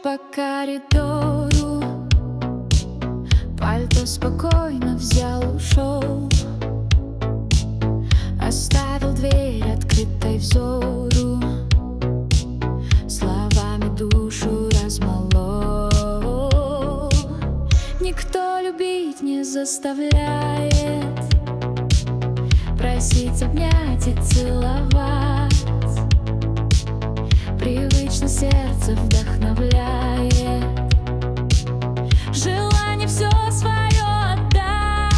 по коридору, пальто спокойно взял, ушел, оставил дверь открытой взору, словами душу размолол. Никто любить не заставляет, просить обнять и целовать. Привычно сердце вдохновляет, желание все свое отдать.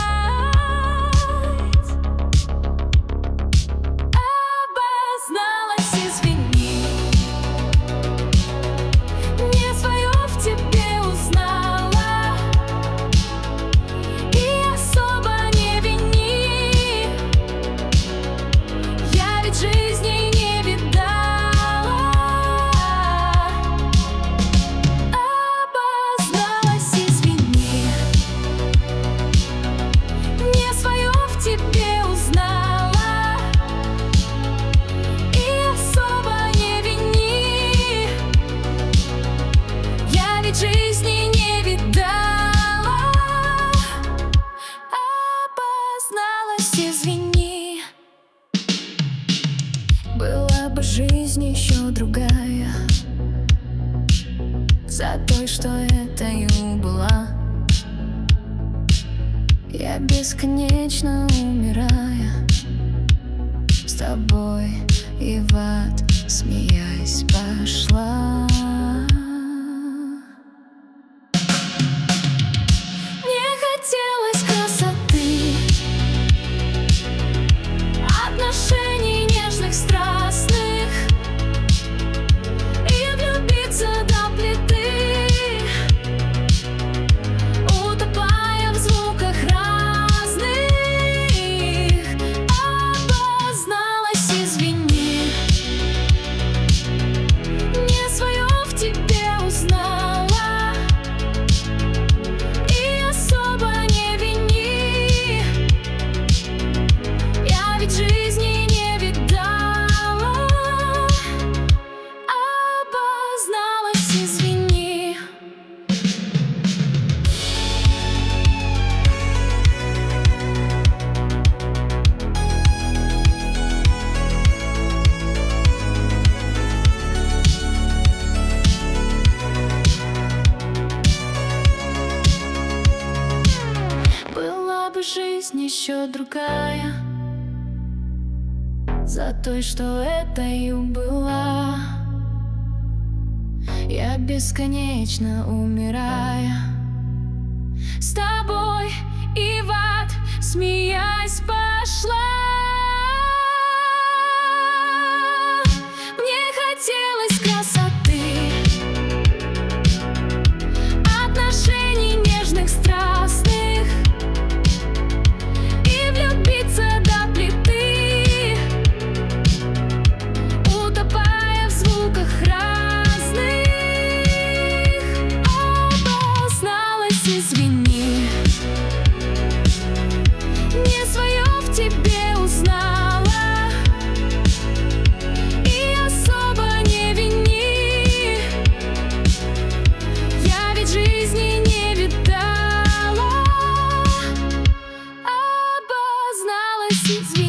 Обозналась, извини, не свое в тебе узнала, и особо не вини. Я ведь жизни не видала. Жизни не видала. Обозналась, извини. Была бы жизнь еще другая, за той, что этою была. Я бесконечно умирая, с тобой и в ад, смеясь, пошла. Хотелось красоты, отношений нежных, страстных, и влюбиться до плиты, утопая в звуках разных. Обозналась, извини, не свое в тебе узнала. Жизни не видала. Обозналась, извини. Была бы жизнь еще другая, за той, что этою была. Я бесконечно умирая, с тобой и в ад, смеясь, пошла. Мне хотелось красоты, отношений нежных, страстных, и влюбиться до плиты, утопая в звуках разных. Обозналась, извини, не свое в тебе узнала, и особо не вини. Я ведь жизни не видала. Обозналась, извини.